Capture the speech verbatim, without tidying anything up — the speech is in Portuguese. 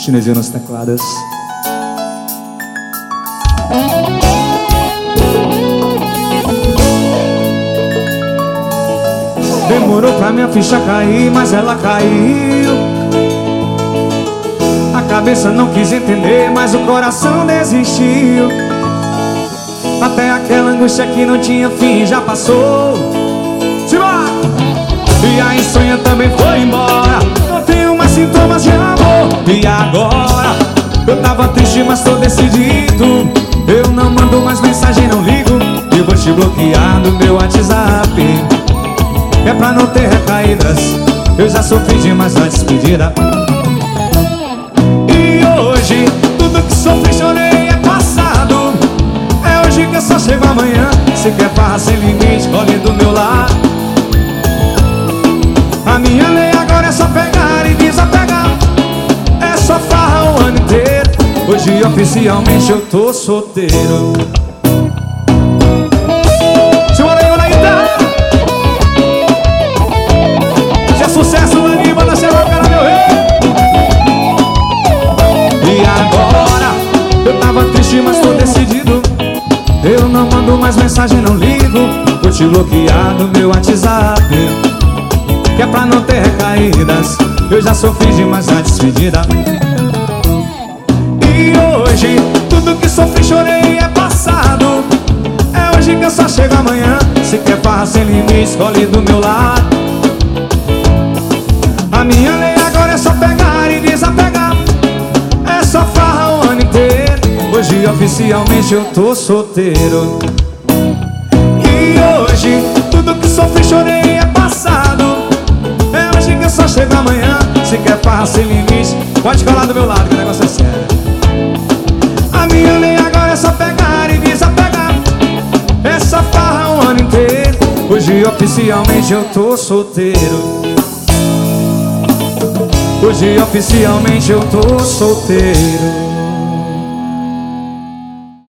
Chinesinho nos teclados. Demorou pra minha ficha cair, mas ela caiu. A cabeça não quis entender, mas o coração desistiu. Até aquela angústia que não tinha fim já passou. E a insônia também foi embora. Não tenho mais sintomas de amor. E agora? Eu tava triste, mas tô decidido. Eu não mando mais mensagem, não ligo. E vou te bloquear do meu WhatsApp. É pra não ter recaídas. Eu já sofri demais na despedida. E hoje, tudo que sofri, chorei é passado. É hoje que eu só chego amanhã. Se quer farra sem limite, colhe do meu lado. A minha lei agora é só pegar e desapegar. É só farra o ano inteiro. Hoje oficialmente eu tô solteiro. Chorei na guitarra. Já sucesso na Lima, na Serra, cara, meu rei. E agora? Eu tava triste, mas tô decidido. Eu não mando mais mensagem, não ligo. Vou te bloquear do meu WhatsApp. Que é pra não ter recaídas. Eu já sofri demais na despedida. E hoje, tudo que sofri, chorei é passado. É hoje que eu só chego amanhã. Se quer farra sem limite, escolhe do meu lado. A minha lei agora é só pegar e desapegar. É só farra o ano inteiro. Hoje oficialmente eu tô solteiro. E hoje, tudo que sofri, chorei é passado. Eu só chego amanhã. Se quer farra sem limite, pode colar do meu lado que o negócio é sério. A minha lei agora é só pegar e desapegar. É só farra o ano inteiro. Hoje oficialmente eu tô solteiro. Hoje oficialmente eu tô solteiro.